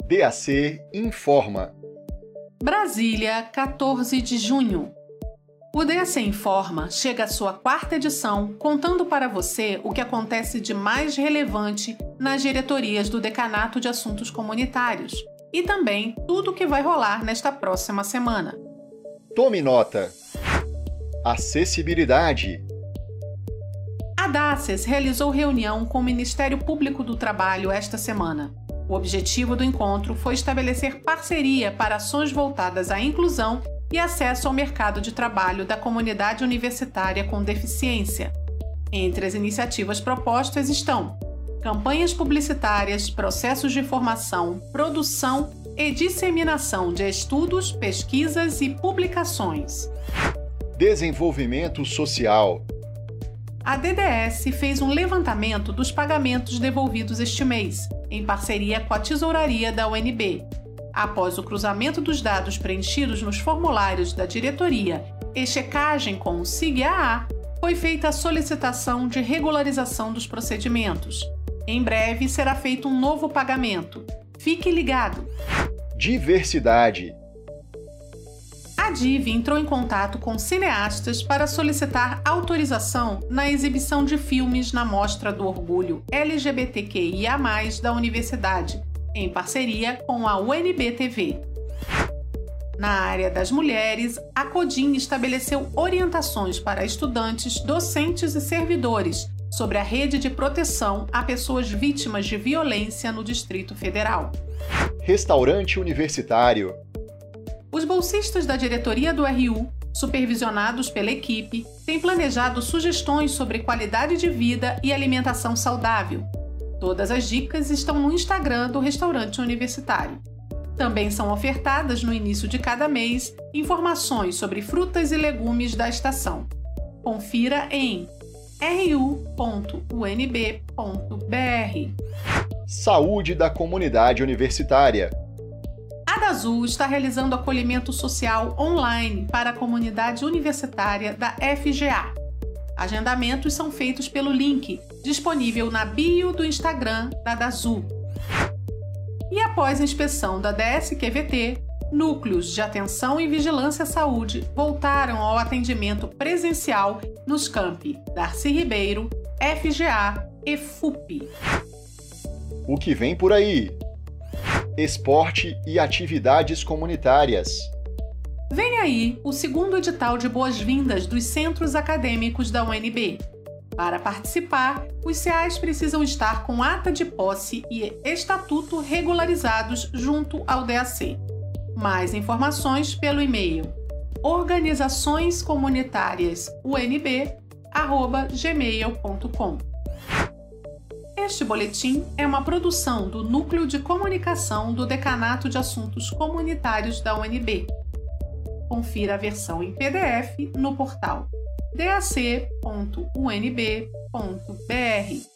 DAC informa. Brasília, 14 de junho. O DAC Informa chega à sua 4ª edição, contando para você o que acontece de mais relevante nas diretorias do Decanato de Assuntos Comunitários e também tudo o que vai rolar nesta próxima semana. Tome nota. Acessibilidade. A DACES realizou reunião com o Ministério Público do Trabalho esta semana. O objetivo do encontro foi estabelecer parceria para ações voltadas à inclusão e acesso ao mercado de trabalho da comunidade universitária com deficiência. Entre as iniciativas propostas estão campanhas publicitárias, processos de formação, produção e disseminação de estudos, pesquisas e publicações. Desenvolvimento social. A DDS fez um levantamento dos pagamentos devolvidos este mês, em parceria com a Tesouraria da UNB. Após o cruzamento dos dados preenchidos nos formulários da diretoria e checagem com o SIG-AA, foi feita a solicitação de regularização dos procedimentos. Em breve será feito um novo pagamento. Fique ligado! Diversidade. A DIV entrou em contato com cineastas para solicitar autorização na exibição de filmes na Mostra do Orgulho LGBTQIA+, da Universidade, em parceria com a UNB-TV. Na área das mulheres, a CODIM estabeleceu orientações para estudantes, docentes e servidores sobre a rede de proteção a pessoas vítimas de violência no Distrito Federal. Restaurante universitário. Os bolsistas da diretoria do RU, supervisionados pela equipe, têm planejado sugestões sobre qualidade de vida e alimentação saudável. Todas as dicas estão no Instagram do restaurante universitário. Também são ofertadas no início de cada mês informações sobre frutas e legumes da estação. Confira em ru.unb.br. Saúde da comunidade universitária. A DAZU está realizando acolhimento social online para a comunidade universitária da FGA. Agendamentos são feitos pelo link disponível na bio do Instagram da DAZU. E após a inspeção da DSQVT, núcleos de atenção e vigilância à saúde voltaram ao atendimento presencial nos campi Darcy Ribeiro, FGA e FUP. O que vem por aí? Esporte e atividades comunitárias. Vem aí o 2º edital de boas-vindas dos centros acadêmicos da UNB. Para participar, os CEAs precisam estar com ata de posse e estatuto regularizados junto ao DAC. Mais informações pelo e-mail organizaçõescomunitariasunb@gmail.com. Este boletim é uma produção do Núcleo de Comunicação do Decanato de Assuntos Comunitários da UNB. Confira a versão em PDF no portal dac.unb.br.